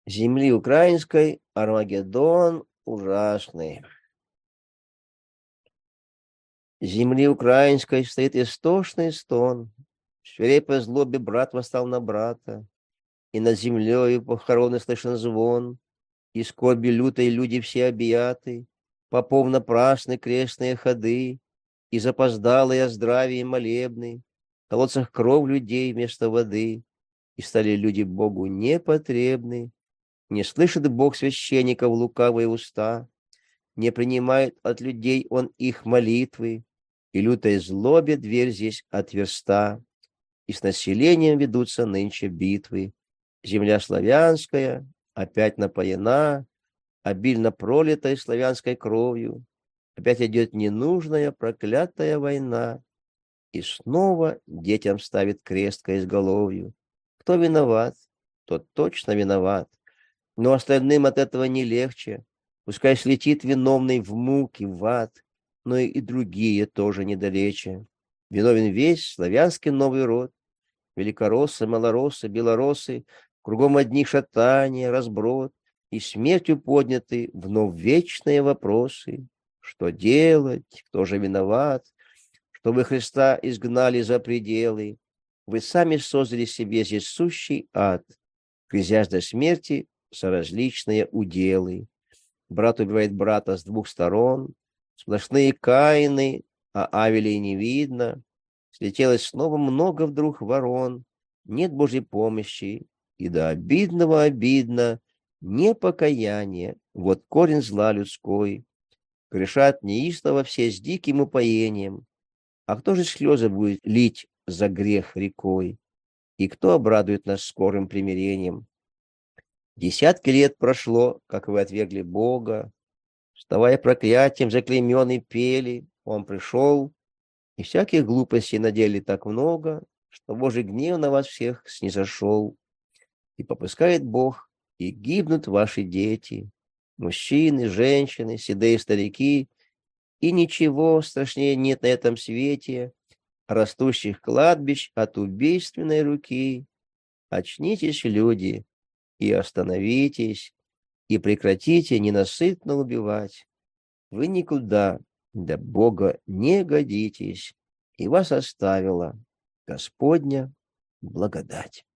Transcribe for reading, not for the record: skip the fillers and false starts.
Земли украинской Армагеддон ужасный. Земли украинской стоит истошный стон. В свирепой злобе брат восстал на брата, и над землею похороны слышен звон, и скорби лютой люди все объяты, попов напрасны крестные ходы, и запоздалые о здравии молебны, в колодцах кровь людей вместо воды, и стали люди Богу непотребны. Не слышит Бог священников лукавые уста, не принимает от людей он их молитвы, и лютой злобе дверь здесь отверста, и с населением ведутся нынче битвы. Земля славянская опять напоена, обильно пролитой славянской кровью, опять идет ненужная проклятая война, и снова детям ставит крест к изголовью. Кто виноват, тот точно виноват, но остальным от этого не легче. Пускай слетит виновный в муки, в ад, но и другие тоже недалече. Виновен весь славянский новый род, великороссы, малороссы, белороссы, кругом одни шатания, разброд, и смертью подняты вновь вечные вопросы. Что делать? Кто же виноват? Что вы Христа изгнали за пределы? Вы сами создали себе здесь сущий ад, грязясь до смерти соразличные уделы. Брат убивает брата с двух сторон, сплошные Каины, а Авелей не видно. Слетелось снова много вдруг ворон, нет Божьей помощи, и до обидного обидно, не покаяние, вот корень зла людской. Грешат неистово все с диким упоением. А кто же слезы будет лить за грех рекой? И кто обрадует нас скорым примирением? Десятки лет прошло, как вы отвергли Бога, вставая проклятием заклейменный пели, Он пришел, и всяких глупостей надели так много, что Божий гнев на вас всех снизошел. И попускает Бог, и гибнут ваши дети, мужчины, женщины, седые старики, и ничего страшнее нет на этом свете, растущих кладбищ от убийственной руки. Очнитесь, люди, и остановитесь, и прекратите ненасытно убивать. Вы никуда до Бога не годитесь, и вас оставила Господня благодать.